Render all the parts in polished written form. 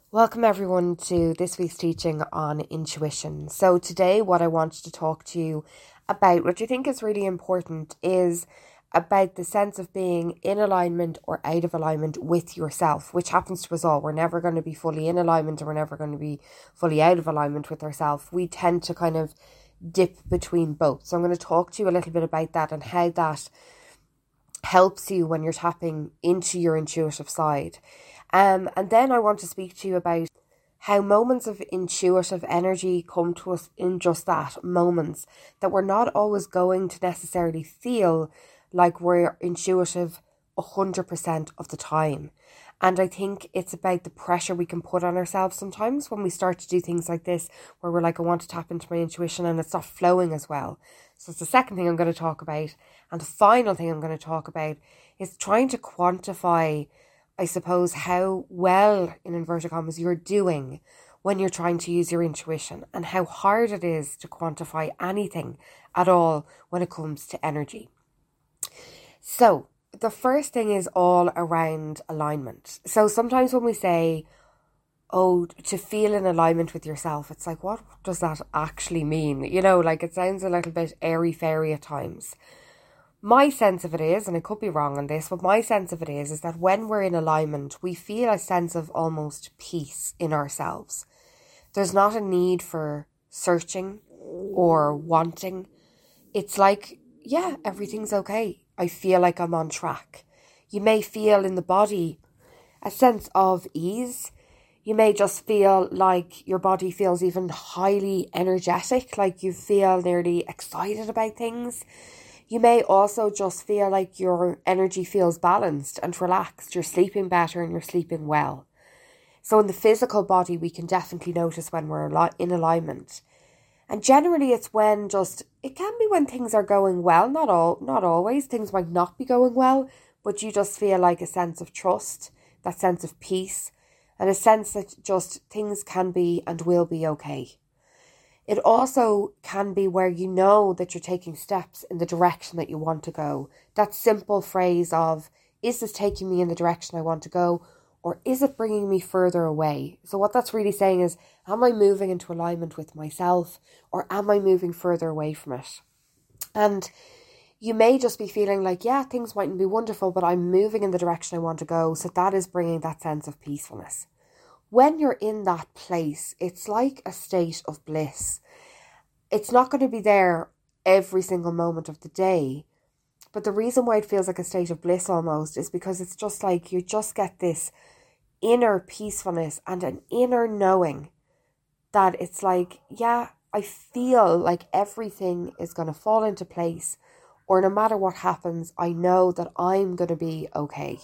Welcome everyone to this week's teaching on intuition. So today what I wanted to talk to you about, which I think is really important, is about the sense of being in alignment or out of alignment with yourself, which happens to us all. We're never going to be fully in alignment, or we're never going to be fully out of alignment with ourselves. We tend to kind of dip between both. So I'm going to talk to you a little bit about that and how that helps you when you're tapping into your intuitive side. And then I want to speak to you about how moments of intuitive energy come to us in just that, moments that we're not always going to necessarily feel like we're intuitive 100% of the time. And I think it's about the pressure we can put on ourselves sometimes when we start to do things like this, where we're like, I want to tap into my intuition and it's not flowing as well. So it's the second thing I'm going to talk about. And the final thing I'm going to talk about is trying to quantify, I suppose, how well, in inverted commas, you're doing when you're trying to use your intuition, and how hard it is to quantify anything at all when it comes to energy. So the first thing is all around alignment. So sometimes when we say, oh, to feel in alignment with yourself, it's like, what does that actually mean? You know, like it sounds a little bit airy-fairy at times. My sense of it is, and I could be wrong on this, but my sense of it is that when we're in alignment, we feel a sense of almost peace in ourselves. There's not a need for searching or wanting. It's like, yeah, everything's okay. I feel like I'm on track. You may feel in the body a sense of ease. You may just feel like your body feels even highly energetic, like you feel nearly excited about things. You may also just feel like your energy feels balanced and relaxed. You're sleeping better and you're sleeping well. So in the physical body, we can definitely notice when we're in alignment. And generally it's when it can be when things are going well, not always. Things might not be going well, but you just feel like a sense of trust, that sense of peace, and a sense that just things can be and will be okay. It also can be where you know that you're taking steps in the direction that you want to go. That simple phrase of, is this taking me in the direction I want to go? Or is it bringing me further away? So what that's really saying is, am I moving into alignment with myself, or am I moving further away from it? And you may just be feeling like, yeah, things mightn't be wonderful, but I'm moving in the direction I want to go. So that is bringing that sense of peacefulness. When you're in that place, it's like a state of bliss. It's not going to be there every single moment of the day. But the reason why it feels like a state of bliss almost is because it's just like you just get this inner peacefulness and an inner knowing that it's like, yeah, I feel like everything is going to fall into place, or no matter what happens, I know that I'm going to be okay.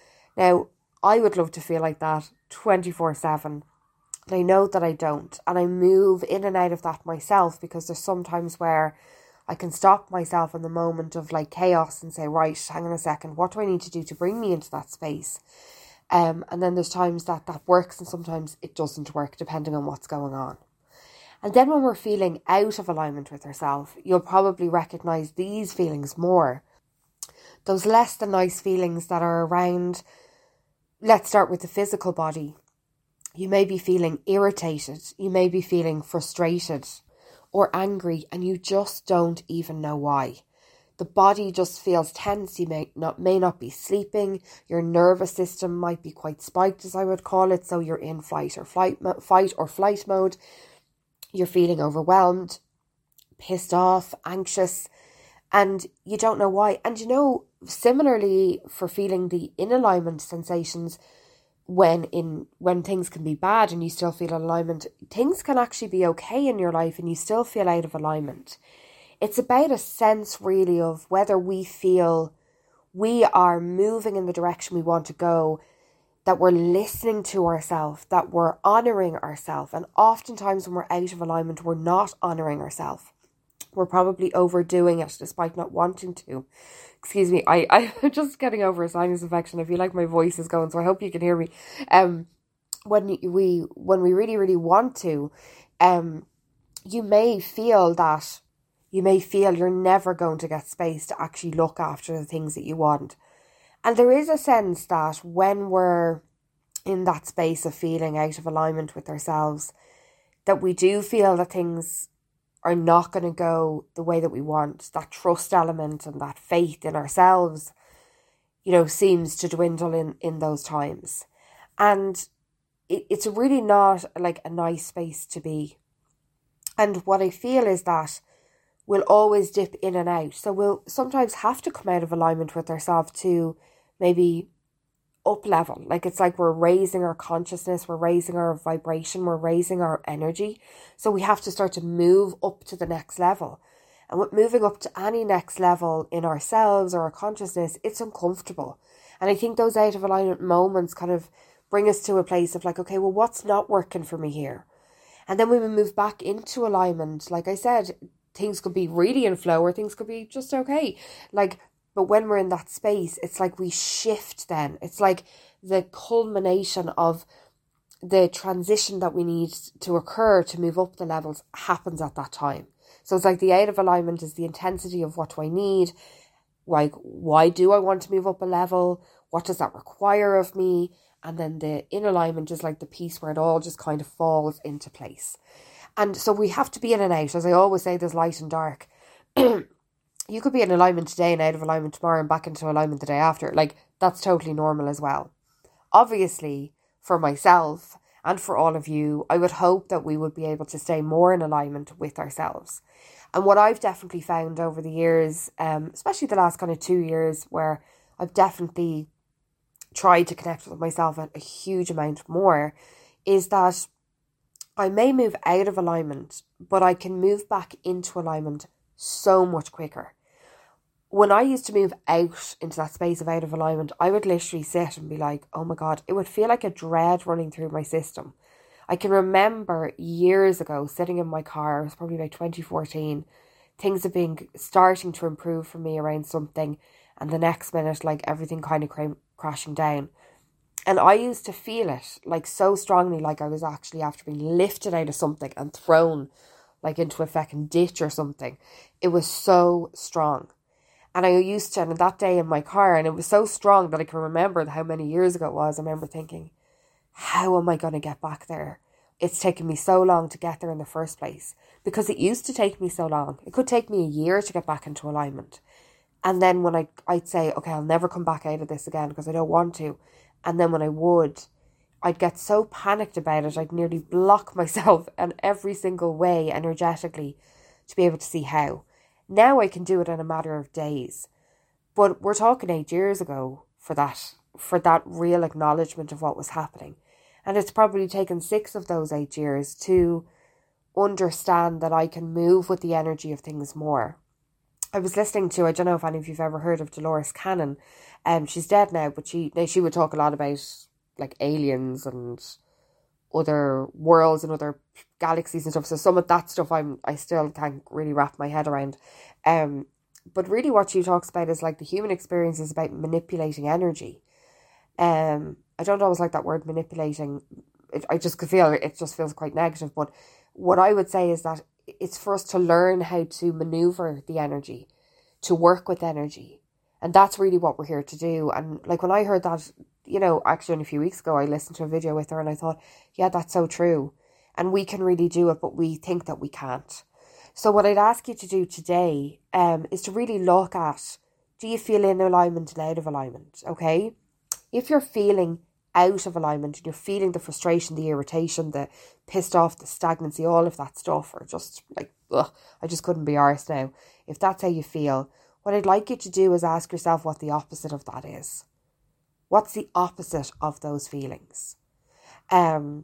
Now, I would love to feel like that 24/7. And I know that I don't. And I move in and out of that myself, because there's sometimes where I can stop myself in the moment of like chaos and say, right, hang on a second, what do I need to do to bring me into that space? And then there's times that works, and sometimes it doesn't work depending on what's going on. And then when we're feeling out of alignment with ourselves, you'll probably recognize these feelings more. Those less than nice feelings that are around. Let's start with the physical body. You may be feeling irritated. You may be feeling frustrated or angry, and you just don't even know why. The body just feels tense. You may not be sleeping. Your nervous system might be quite spiked, as I would call it. So you're in fight or flight mode. You're feeling overwhelmed, pissed off, anxious, and you don't know why. And similarly for feeling the in alignment sensations, when things can be bad and you still feel alignment, things can actually be okay in your life and you still feel out of alignment. It's about a sense really of whether we feel we are moving in the direction we want to go, that we're listening to ourselves, that we're honouring ourselves. And oftentimes when we're out of alignment, we're not honouring ourselves. We're probably overdoing it despite not wanting to. Excuse me, I'm just getting over a sinus infection. I feel like my voice is going, so I hope you can hear me. When we really, really want to, you may feel you're never going to get space to actually look after the things that you want. And there is a sense that when we're in that space of feeling out of alignment with ourselves, that we do feel that things are not going to go the way that we want, that trust element and that faith in ourselves, seems to dwindle in those times. And it's really not like a nice space to be. And what I feel is that we'll always dip in and out. So we'll sometimes have to come out of alignment with ourselves to maybe up level. Like it's like we're raising our consciousness, we're raising our vibration, we're raising our energy. So we have to start to move up to the next level. And with moving up to any next level in ourselves or our consciousness, it's uncomfortable. And I think those out of alignment moments kind of bring us to a place of like, okay, well, what's not working for me here? And then when we move back into alignment, like I said, things could be really in flow or things could be just okay. But when we're in that space, it's like we shift then. It's like the culmination of the transition that we need to occur to move up the levels happens at that time. So it's like the out of alignment is the intensity of what do I need? Like, why do I want to move up a level? What does that require of me? And then the in alignment is like the piece where it all just kind of falls into place. And so we have to be in and out. As I always say, there's light and dark. You could be in alignment today and out of alignment tomorrow and back into alignment the day after. Like, that's totally normal as well. Obviously, for myself and for all of you, I would hope that we would be able to stay more in alignment with ourselves. And what I've definitely found over the years, especially the last kind of 2 years, where I've definitely tried to connect with myself a huge amount more, is that I may move out of alignment, but I can move back into alignment so much quicker. When I used to move out into that space of out of alignment, I would literally sit and be like, oh my God, it would feel like a dread running through my system. I can remember years ago sitting in my car, it was probably about 2014, things have been starting to improve for me around something, and the next minute, like everything kind of came crashing down. And I used to feel it like so strongly, like I was actually after being lifted out of something and thrown like into a fucking ditch or something. It was so strong. And I used to, and that day in my car, and it was so strong that I can remember how many years ago it was. I remember thinking, how am I going to get back there? It's taken me so long to get there in the first place. Because it used to take me so long. It could take me a year to get back into alignment. And then when I'd say, okay, I'll never come back out of this again because I don't want to. And then when I would, I'd get so panicked about it, I'd nearly block myself in every single way energetically to be able to see how. Now I can do it in a matter of days. But we're talking 8 years ago for that real acknowledgement of what was happening. And it's probably taken 6 of those 8 years to understand that I can move with the energy of things more. I was listening to, I don't know if any of you've ever heard of Dolores Cannon. She's dead now, but she would talk a lot about like aliens and other worlds and other galaxies and stuff. So some of that stuff I still can't really wrap my head around. But really what she talks about is like the human experience is about manipulating energy. I don't always like that word manipulating. I just could feel it just feels quite negative. But what I would say is that it's for us to learn how to maneuver the energy, to work with energy. And that's really what we're here to do. And like when I heard that, actually only a few weeks ago, I listened to a video with her and I thought, yeah, that's so true. And we can really do it, but we think that we can't. So what I'd ask you to do today is to really look at, do you feel in alignment and out of alignment? Okay. If you're feeling out of alignment and you're feeling the frustration, the irritation, the pissed off, the stagnancy, all of that stuff, or just like, ugh, I just couldn't be arsed now. If that's how you feel, what I'd like you to do is ask yourself what the opposite of that is. What's the opposite of those feelings? In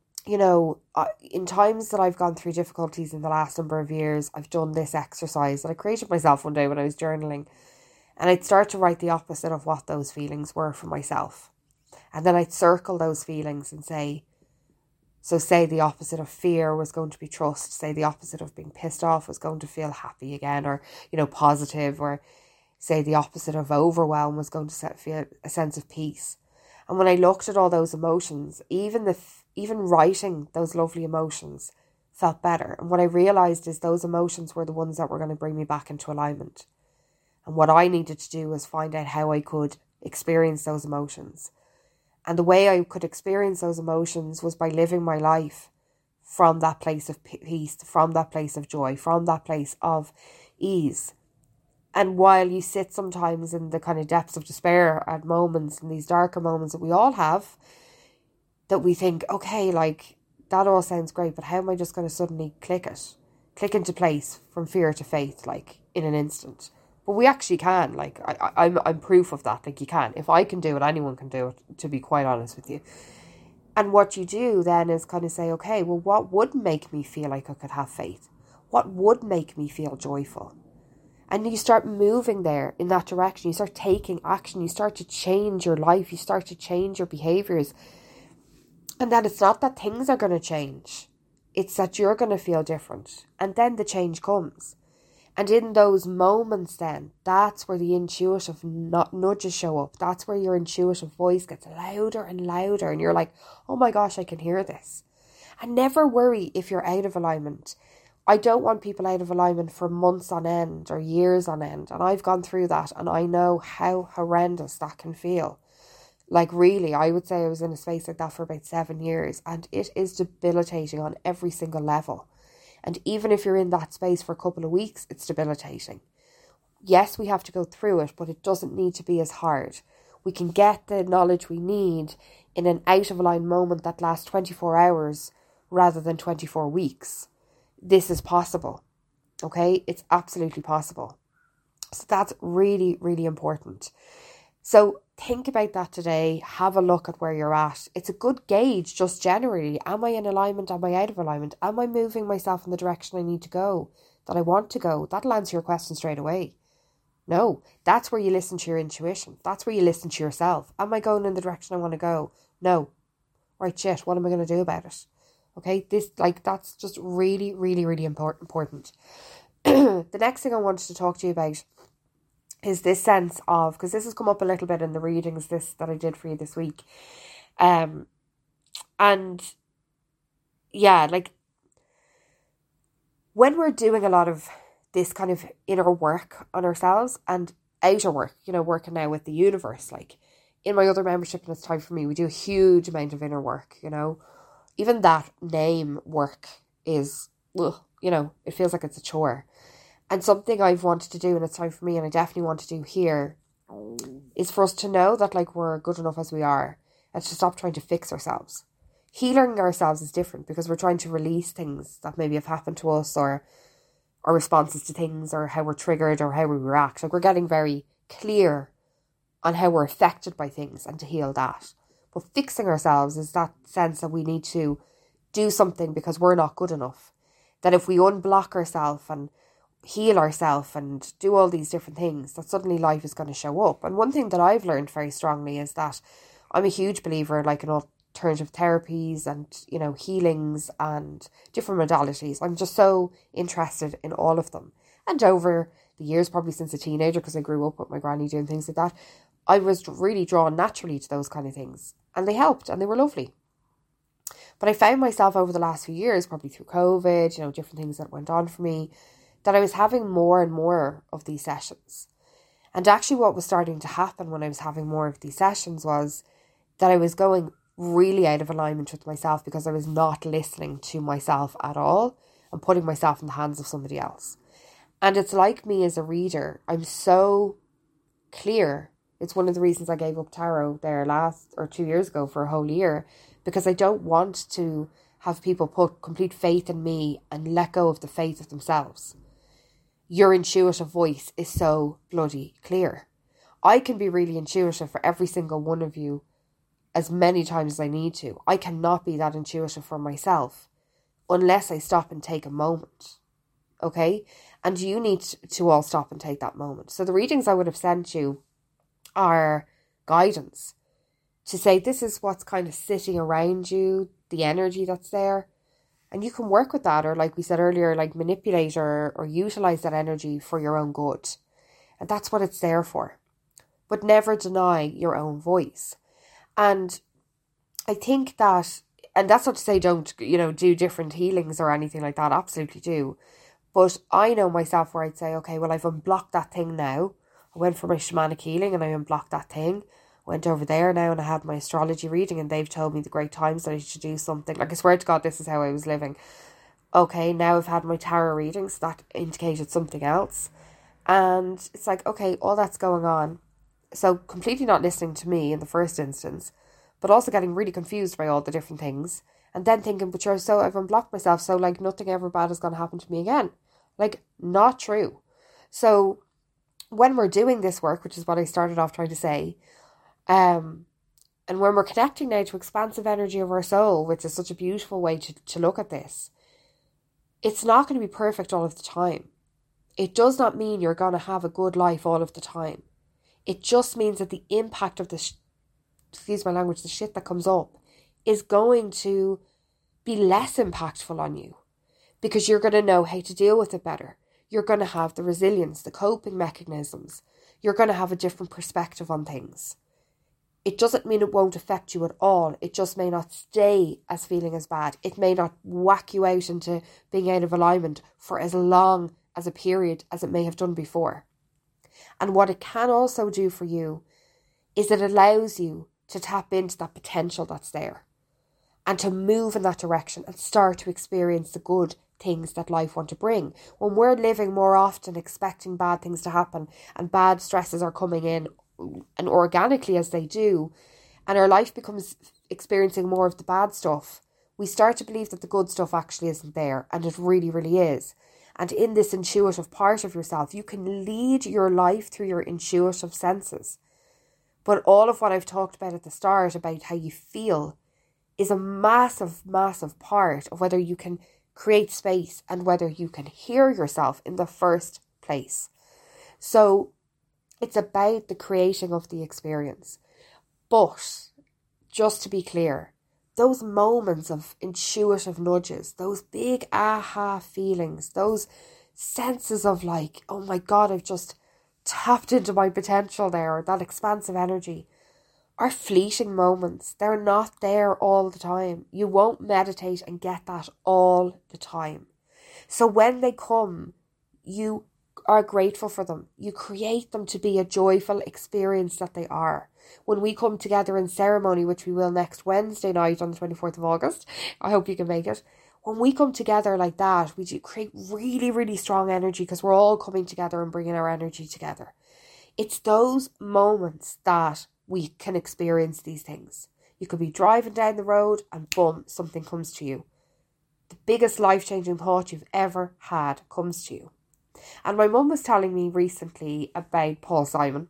times that I've gone through difficulties in the last number of years, I've done this exercise that I created myself one day when I was journaling. And I'd start to write the opposite of what those feelings were for myself. And then I'd circle those feelings and say the opposite of fear was going to be trust. Say the opposite of being pissed off was going to feel happy again, or, positive. Or say the opposite of overwhelm was going to feel a sense of peace. And when I looked at all those emotions, even writing those lovely emotions felt better. And what I realised is those emotions were the ones that were going to bring me back into alignment. And what I needed to do was find out how I could experience those emotions. And the way I could experience those emotions was by living my life from that place of peace, from that place of joy, from that place of ease. And while you sit sometimes in the kind of depths of despair at moments, in these darker moments that we all have, that we think, okay, like, that all sounds great, but how am I just going to suddenly click into place from fear to faith, like, in an instant? But we actually can. Like, I'm proof of that. Like, you can. If I can do it, anyone can do it, to be quite honest with you. And what you do then is kind of say, okay, well, what would make me feel like I could have faith? What would make me feel joyful? And you start moving there in that direction. You start taking action. You start to change your life. You start to change your behaviours. And then it's not that things are going to change. It's that you're going to feel different. And then the change comes. And in those moments then, that's where the intuitive nudges show up. That's where your intuitive voice gets louder and louder. And you're like, oh my gosh, I can hear this. And never worry if you're out of alignment. I don't want people out of alignment for months on end or years on end. And I've gone through that and I know how horrendous that can feel. Like, really, I would say I was in a space like that for about 7 years. And it is debilitating on every single level. And even if you're in that space for a couple of weeks, it's debilitating. Yes, we have to go through it, but it doesn't need to be as hard. We can get the knowledge we need in an out of line moment that lasts 24 hours rather than 24 weeks. This is possible. Okay? It's absolutely possible. So that's really, really important. So think about that today. Have a look at where you're at. It's a good gauge just generally. Am I in alignment? Am I out of alignment? Am I moving myself in the direction I need to go, that I want to go? That'll answer your question straight away. No, that's where you listen to your intuition. That's where you listen to yourself. Am I going in the direction I want to go? No. Right, shit, what am I going to do about it? Okay, that's just really, really, really important. The next thing I wanted to talk to you about is this sense of, because this has come up a little bit in the readings that I did for you this week. And yeah, like, when we're doing a lot of this kind of inner work on ourselves and outer work, working now with the universe, like in my other membership, and It's Time for Me, we do a huge amount of inner work, even that name work is, it feels like it's a chore. And something I've wanted to do, and It's Time for Me, and I definitely want to do here, is for us to know that, like, we're good enough as we are, and to stop trying to fix ourselves. Healing ourselves is different because we're trying to release things that maybe have happened to us, or our responses to things, or how we're triggered, or how we react. Like, we're getting very clear on how we're affected by things and to heal that. But fixing ourselves is that sense that we need to do something because we're not good enough. That if we unblock ourselves and heal ourselves and do all these different things, that suddenly life is going to show up. And one thing that I've learned very strongly is that I'm a huge believer, like, in alternative therapies and, healings and different modalities. I'm just so interested in all of them. And over the years, probably since a teenager, because I grew up with my granny doing things like that, I was really drawn naturally to those kind of things. And they helped and they were lovely. But I found myself over the last few years, probably through COVID, different things that went on for me, that I was having more and more of these sessions. And actually what was starting to happen when I was having more of these sessions was that I was going really out of alignment with myself because I was not listening to myself at all and putting myself in the hands of somebody else. And it's like me as a reader, I'm so clear. It's one of the reasons I gave up tarot there 2 years ago for a whole year, because I don't want to have people put complete faith in me and let go of the faith of themselves. Your intuitive voice is so bloody clear. I can be really intuitive for every single one of you as many times as I need to. I cannot be that intuitive for myself unless I stop and take a moment. Okay? And you need to all stop and take that moment. So the readings I would have sent you are guidance to say this is what's kind of sitting around you, the energy that's there. And you can work with that, or like we said earlier, like manipulate or utilize that energy for your own good. And that's what it's there for. But never deny your own voice. And I think that, and that's not to say don't, do different healings or anything like that. Absolutely do. But I know myself where I'd say, okay, well, I've unblocked that thing now. I went for my shamanic healing and I unblocked that thing. I went over there now and I had my astrology reading and they've told me the great times that I should do something. Like, I swear to God, this is how I was living. Okay, now I've had my tarot readings, that indicated something else. And it's like, okay, all that's going on. So completely not listening to me in the first instance, but also getting really confused by all the different things. And then thinking, but I've unblocked myself, so like nothing ever bad is going to happen to me again. Like, not true. So when we're doing this work, which is what I started off trying to say, and when we're connecting now to expansive energy of our soul, which is such a beautiful way to look at this, it's not going to be perfect all of the time. It does not mean you're going to have a good life all of the time. It just means that the impact of the shit that comes up is going to be less impactful on you, because you're going to know how to deal with it better. You're going to have the resilience, the coping mechanisms. You're going to have a different perspective on things. It doesn't mean it won't affect you at all. It just may not stay as feeling as bad. It may not whack you out into being out of alignment for as long as a period as it may have done before. And what it can also do for you is it allows you to tap into that potential that's there and to move in that direction and start to experience the good things that life want to bring. When we're living more often expecting bad things to happen and bad stresses are coming in, and organically as they do, and our life becomes experiencing more of the bad stuff, we start to believe that the good stuff actually isn't there, and it really, really is. And in this intuitive part of yourself, you can lead your life through your intuitive senses. But all of what I've talked about at the start, about how you feel, is a massive, massive part of whether you can create space and whether you can hear yourself in the first place. So it's about the creating of the experience. But just to be clear, those moments of intuitive nudges, those big aha feelings, those senses of like, oh my God, I've just tapped into my potential there, or that expansive energy, are fleeting moments. They're not there all the time. You won't meditate and get that all the time. So when they come, you are grateful for them. You create them to be a joyful experience that they are. When we come together in ceremony, which we will next Wednesday night on the 24th of August, I hope you can make it. When we come together like that, we do create really, really strong energy because we're all coming together and bringing our energy together. It's those moments that we can experience these things. You could be driving down the road and boom, something comes to you. The biggest life-changing thought you've ever had comes to you. And my mum was telling me recently about Paul Simon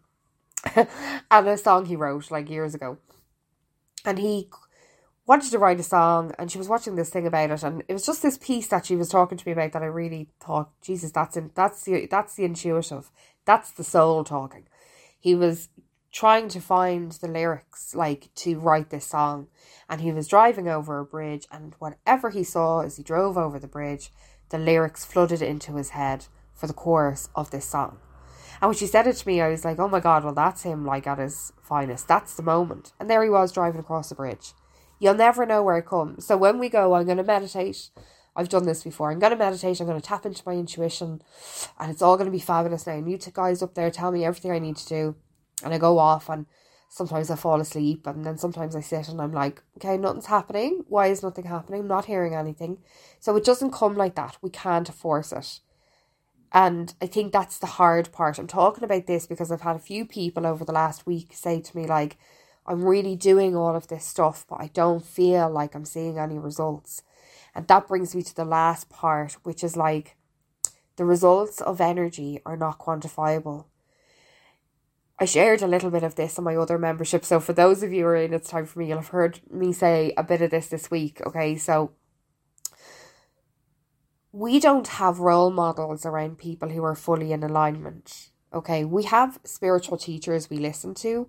and a song he wrote like years ago. And he wanted to write a song, and she was watching this thing about it, and it was just this piece that she was talking to me about that I really thought, Jesus, that's the intuitive, that's the soul talking. He was trying to find the lyrics like to write this song, and he was driving over a bridge, and whatever he saw as he drove over the bridge, the lyrics flooded into his head for the chorus of this song. And when she said it to me, I was like, oh my God, well, that's him like at his finest. That's the moment. And there he was driving across the bridge. You'll never know where it comes. So when we go, I'm going to meditate. I've done this before. I'm going to meditate. I'm going to tap into my intuition. And it's all going to be fabulous now. And you guys up there tell me everything I need to do. And I go off, and sometimes I fall asleep. And then sometimes I sit and I'm like, okay, nothing's happening. Why is nothing happening? I'm not hearing anything. So it doesn't come like that. We can't force it. And I think that's the hard part. I'm talking about this because I've had a few people over the last week say to me like, I'm really doing all of this stuff, but I don't feel like I'm seeing any results. And that brings me to the last part, which is like, the results of energy are not quantifiable. I shared a little bit of this on my other membership. So for those of you who are in It's Time For Me, you'll have heard me say a bit of this week. Okay, so we don't have role models around people who are fully in alignment. Okay, we have spiritual teachers we listen to.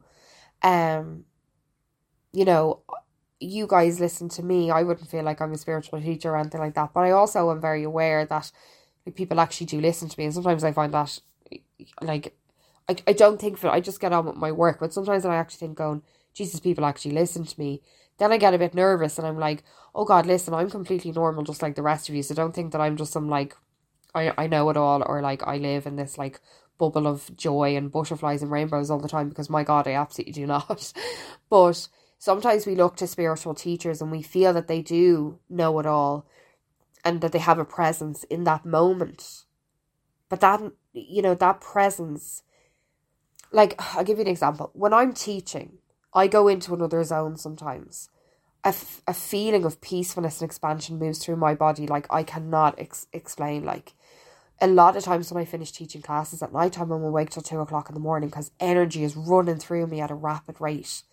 You know, you guys listen to me. I wouldn't feel like I'm a spiritual teacher or anything like that. But I also am very aware that like, people actually do listen to me. And sometimes I find that, like, I don't think I just get on with my work. But sometimes I actually think going, Jesus, people actually listen to me. Then I get a bit nervous and I'm like, oh God, listen, I'm completely normal just like the rest of you. So don't think that I'm just some like, I know it all, or like I live in this like bubble of joy and butterflies and rainbows all the time, because my God, I absolutely do not. But sometimes we look to spiritual teachers and we feel that they do know it all and that they have a presence in that moment. But that, that presence, like, I'll give you an example. When I'm teaching, I go into another zone sometimes. A feeling of peacefulness and expansion moves through my body like I cannot explain. Like, a lot of times when I finish teaching classes at night time, I'm awake till 2 o'clock in the morning because energy is running through me at a rapid rate.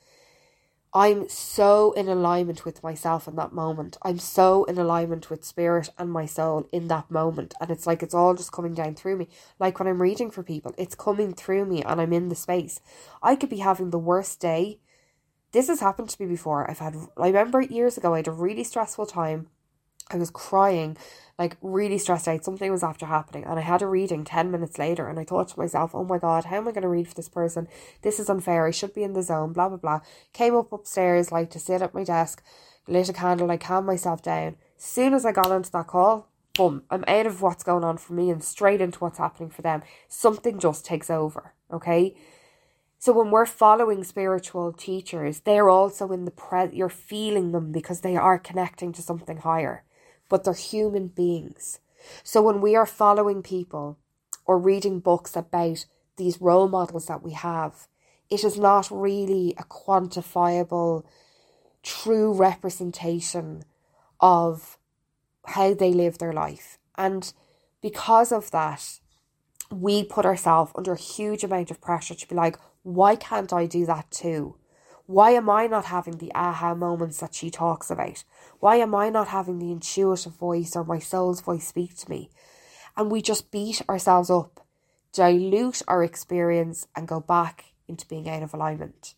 I'm so in alignment with myself in that moment. I'm so in alignment with spirit and my soul in that moment. And it's like it's all just coming down through me. Like when I'm reading for people, it's coming through me and I'm in the space. I could be having the worst day. This has happened to me before. I remember years ago, I had a really stressful time. I was crying, like really stressed out. Something was after happening and I had a reading 10 minutes later and I thought to myself, oh my God, how am I going to read for this person? This is unfair. I should be in the zone, blah, blah, blah. Came upstairs like to sit at my desk, lit a candle, I calmed myself down. As soon as I got onto that call, boom, I'm out of what's going on for me and straight into what's happening for them. Something just takes over, okay? So when we're following spiritual teachers, they're also in you're feeling them because they are connecting to something higher. But they're human beings. So when we are following people or reading books about these role models that we have, it is not really a quantifiable, true representation of how they live their life. And because of that, we put ourselves under a huge amount of pressure to be like, why can't I do that too? Why am I not having the aha moments that she talks about? Why am I not having the intuitive voice or my soul's voice speak to me? And we just beat ourselves up, dilute our experience and go back into being out of alignment.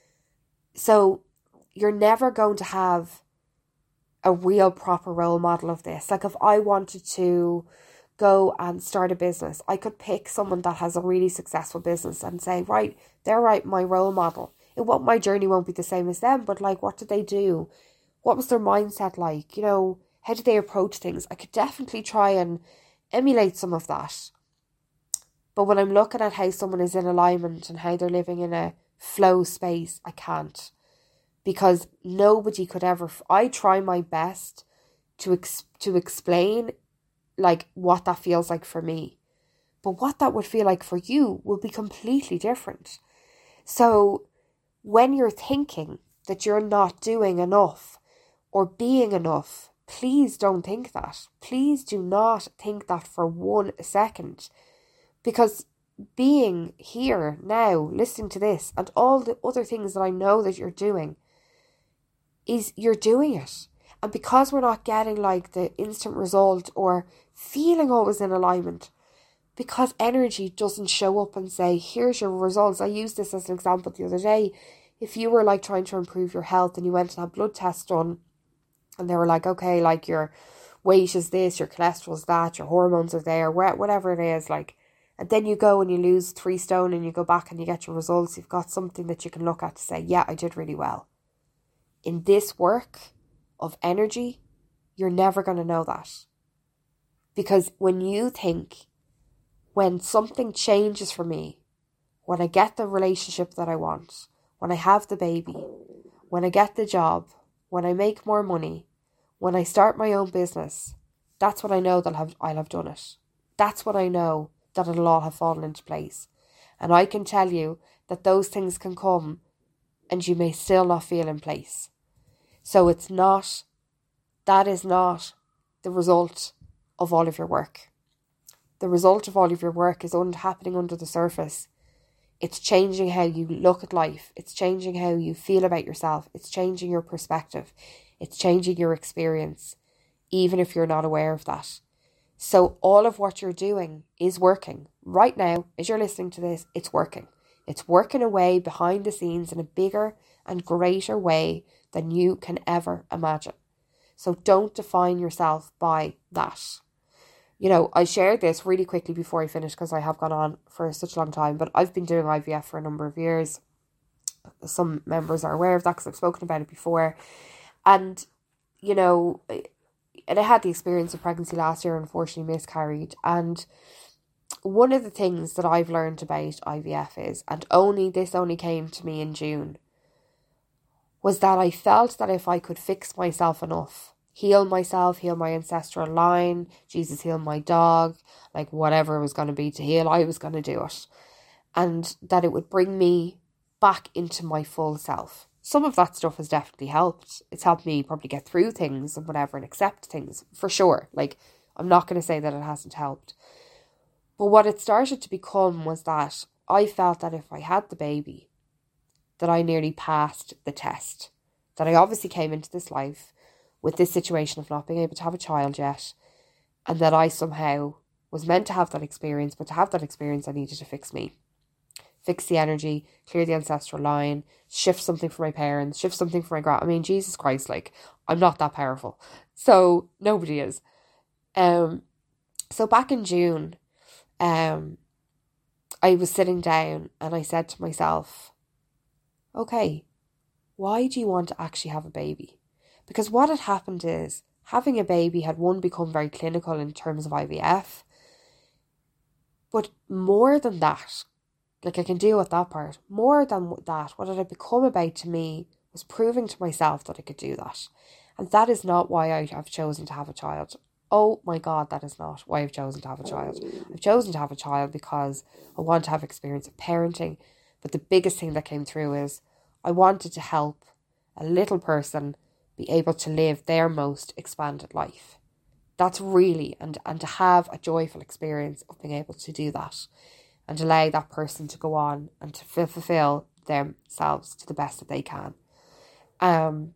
So you're never going to have a real proper role model of this. Like if I wanted to go and start a business, I could pick someone that has a really successful business and say, right, they're my role model. My journey won't be the same as them, but like, what did they do? What was their mindset like? How did they approach things? I could definitely try and emulate some of that. But when I'm looking at how someone is in alignment and how they're living in a flow space, I can't. Because nobody could ever... I try my best to explain like what that feels like for me. But what that would feel like for you will be completely different. So when you're thinking that you're not doing enough or being enough, please don't think that. Please do not think that for 1 second. Because being here now, listening to this and all the other things that I know that you're doing, is you're doing it. And because we're not getting like the instant result or feeling always in alignment, because energy doesn't show up and say, here's your results. I used this as an example the other day. If you were like trying to improve your health and you went to have blood tests done and they were like, okay, like your weight is this, your cholesterol's that, your hormones are there, whatever it is, like, and then you go and you lose 3 stone and you go back and you get your results, you've got something that you can look at to say, yeah, I did really well. In this work of energy, you're never going to know that. Because when something changes for me, when I get the relationship that I want, when I have the baby, when I get the job, when I make more money, when I start my own business, that's when I know that I'll have done it. That's when I know that it'll all have fallen into place. And I can tell you that those things can come and you may still not feel in place. So that is not the result of all of your work. The result of all of your work is happening under the surface. It's changing how you look at life. It's changing how you feel about yourself. It's changing your perspective. It's changing your experience, even if you're not aware of that. So all of what you're doing is working. Right now, as you're listening to this, it's working. It's working away behind the scenes in a bigger and greater way than you can ever imagine. So don't define yourself by that. I shared this really quickly before I finish because I have gone on for such a long time, but I've been doing IVF for a number of years. Some members are aware of that because I've spoken about it before. And, and I had the experience of pregnancy last year, unfortunately miscarried. And one of the things that I've learned about IVF is, and this only came to me in June, was that I felt that if I could fix myself enough, heal myself, heal my ancestral line, Jesus, heal my dog, like whatever it was going to be to heal, I was going to do it. And that it would bring me back into my full self. Some of that stuff has definitely helped. It's helped me probably get through things and whatever and accept things, for sure. Like, I'm not going to say that it hasn't helped. But what it started to become was that I felt that if I had the baby, that I nearly passed the test. That I obviously came into this life with this situation of not being able to have a child yet, and that I somehow was meant to have that experience, but to have that experience I needed to fix me. Fix the energy, clear the ancestral line, shift something for my parents, shift something for my Jesus Christ, like, I'm not that powerful. So, nobody is. So back in June, I was sitting down and I said to myself, okay, why do you want to actually have a baby? Because what had happened is, having a baby had become very clinical in terms of IVF. But more than that, like, I can deal with that part. More than that, what it had become about to me was proving to myself that I could do that. And that is not why I have chosen to have a child. Oh my God, that is not why I've chosen to have a child. I've chosen to have a child because I want to have experience of parenting. But the biggest thing that came through is I wanted to help a little person be able to live their most expanded life. That's really, and to have a joyful experience of being able to do that. And allow that person to go on and to fulfill themselves to the best that they can. And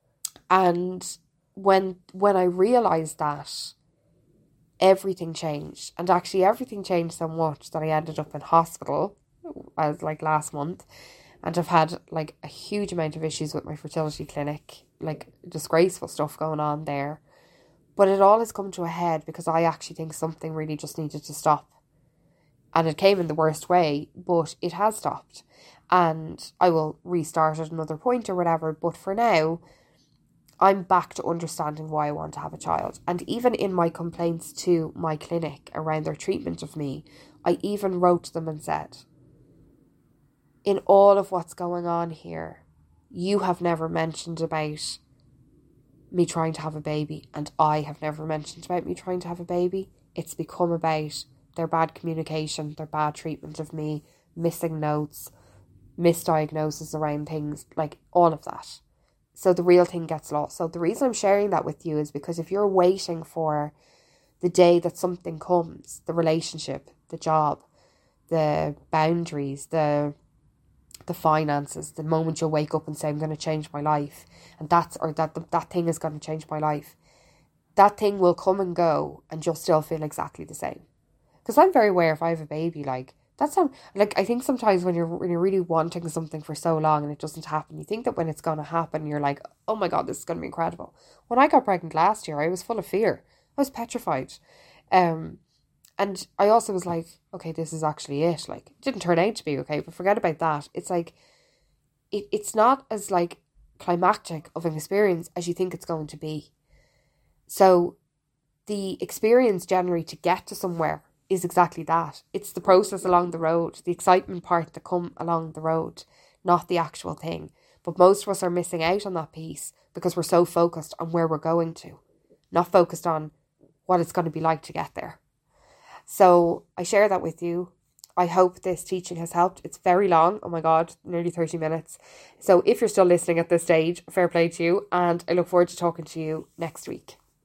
when I realised that, everything changed. And actually everything changed so much that I ended up in hospital as like last month. And I've had like a huge amount of issues with my fertility clinic, like disgraceful stuff going on there. But it all has come to a head because I actually think something really just needed to stop. And it came in the worst way, but it has stopped. And I will restart at another point or whatever. But for now, I'm back to understanding why I want to have a child. And even in my complaints to my clinic around their treatment of me, I even wrote to them and said, in all of what's going on here, you have never mentioned about me trying to have a baby. And I have never mentioned about me trying to have a baby. It's become about their bad communication, their bad treatment of me, missing notes, misdiagnosis around things, like all of that. So the real thing gets lost. So the reason I'm sharing that with you is because if you're waiting for the day that something comes, the relationship, the job, the boundaries, the finances, the moment you'll wake up and say, I'm going to change my life, and that thing is going to change my life, that thing will come and go and you'll still feel exactly the same. Because I'm very aware if I have a baby, like, that's not, like, I think sometimes when you're really wanting something for so long and it doesn't happen, you think that when it's going to happen, you're like, oh my God, this is going to be incredible. When I got pregnant last year, I was full of fear. I was petrified. And I also was like, okay, this is actually it. Like, it didn't turn out to be okay, but forget about that. It's like, it's not as like climactic of an experience as you think it's going to be. So the experience generally to get to somewhere is exactly that. It's the process along the road, the excitement part that come along the road, not the actual thing. But most of us are missing out on that piece because we're so focused on where we're going to, not focused on what it's going to be like to get there. So I share that with you. I hope this teaching has helped. It's very long. Oh my God, nearly 30 minutes. So if you're still listening at this stage, fair play to you. And I look forward to talking to you next week.